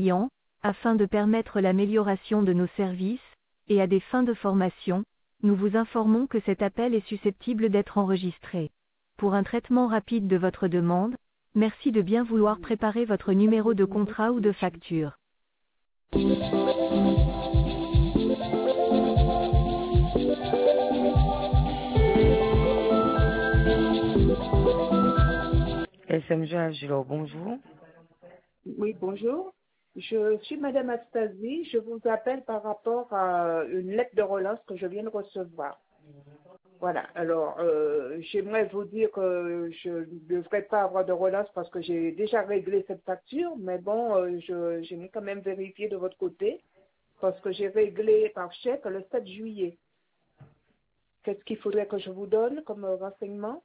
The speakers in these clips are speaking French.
clients, afin de permettre l'amélioration de nos services, et à des fins de formation, nous vous informons que cet appel est susceptible d'être enregistré. Pour un traitement rapide de votre demande, merci de bien vouloir préparer votre numéro de contrat ou de facture. SMG Agilo, bonjour. Oui, bonjour. Je suis Madame Astasie. Je vous appelle par rapport à une lettre de relance que je viens de recevoir. Voilà. Alors, j'aimerais vous dire que je ne devrais pas avoir de relance parce que j'ai déjà réglé cette facture, mais bon, j'aimerais quand même vérifier de votre côté parce que j'ai réglé par chèque le 7 juillet. Qu'est-ce qu'il faudrait que je vous donne comme renseignement?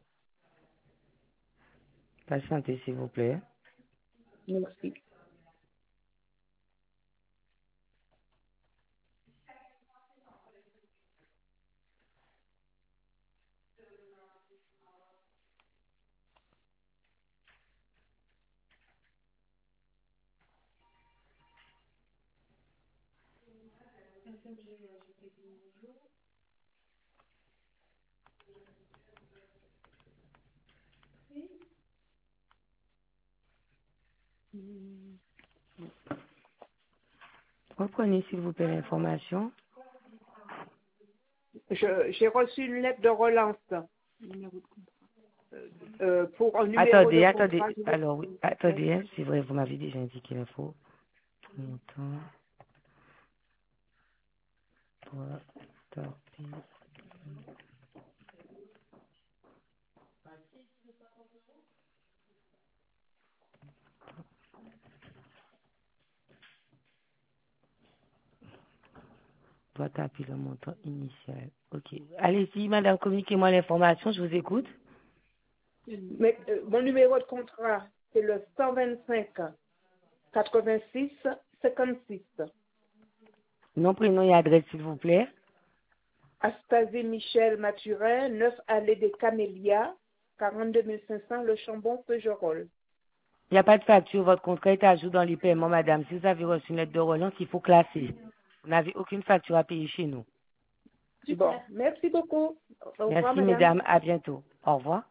Patientez, s'il vous plaît. Merci. Reprenez, s'il vous plaît, l'information. J'ai reçu une lettre de relance pour un numéro Attendez, de attendez. contrat. Alors, oui, attendez, hein, c'est vrai, vous m'avez déjà indiqué l'info. Montant. Doit taper le montant initial. Ok. Allez-y, madame, communiquez-moi l'information, je vous écoute. Mais mon numéro de contrat, c'est le 125 86 56. Nom, prénom et adresse, s'il vous plaît. Astasie Michel Mathurin, 9 allée des Camélias, 42 500 Le Chambon, Peugerolles. Il n'y a pas de facture, votre contrat est à jour dans les paiements, madame. Si vous avez reçu une lettre de relance, il faut classer. Vous n'avez aucune facture à payer chez nous. Bon, merci beaucoup. Au revoir, Merci, madame. mesdames. À bientôt. Au revoir.